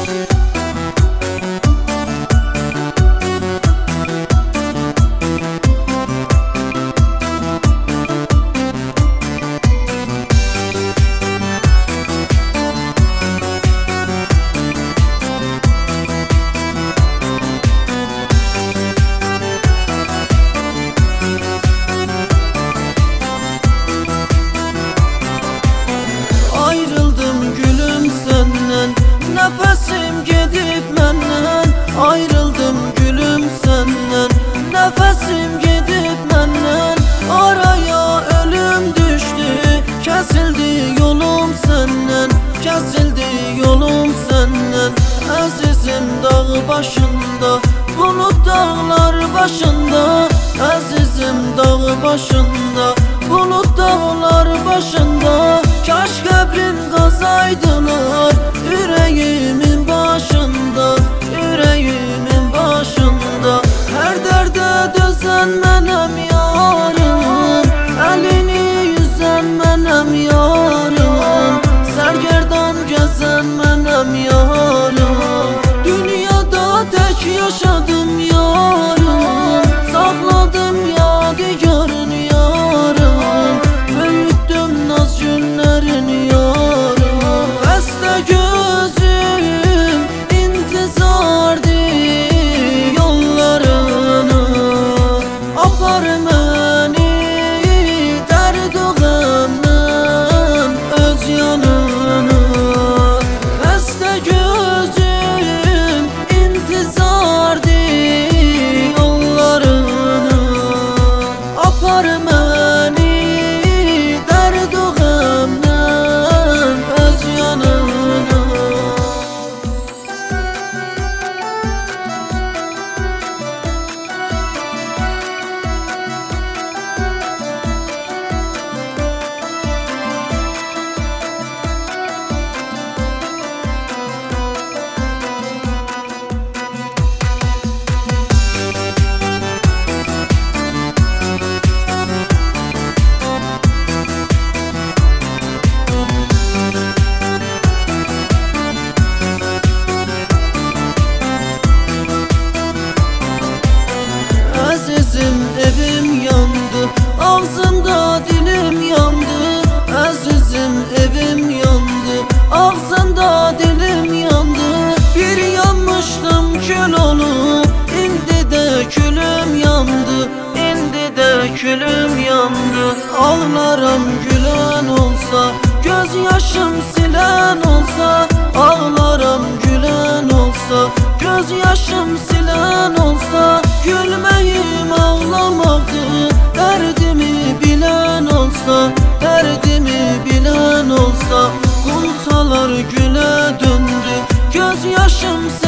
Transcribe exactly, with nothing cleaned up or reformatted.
Nefesim gedib məndən, ayrıldım gülüm səndən. Nefesim gedib məndən, araya ölüm düşdü. Kəsildi yolum səndən, kəsildi yolum səndən. Əzizim dağ başında, bulut dağlar başında. Əzizim dağ başında, bulut dağlar başında. Kaş qəbrin qazaydılar yüreğimin başında, yüreğimin başında. Her derde dözen mənim yarım, elini yüzen mənim yarım. Sergerdan gezen mənim yarım. Dünyada tek yaşadım yarım, sakladım yadigarın yarım. Büyüttüm naz günlerin yarım. Beste gözüm intizardı yollarını. Apar məni dərd-ü qəmdən öz yanına. Beste gözüm intizardı yollarını. Apar məni dərd-ü qəmdən öz yanına. Əzizim evim yandı, ağzında dilim yandı. Əzizim evim yandı, ağzında dilim yandı. Bir yanmışdım kül olup, indi de külüm yandı. İndi de külüm yandı. Ağlarım gülen olsa, göz yaşım silen olsa. Ağlarım gülen olsa, göz yaşım silen olsa. Gülmeyim ağlamaktı, derdimi bilen olsa. Derdimi bilen olsa. Kumsalar güle döndü, göz yaşım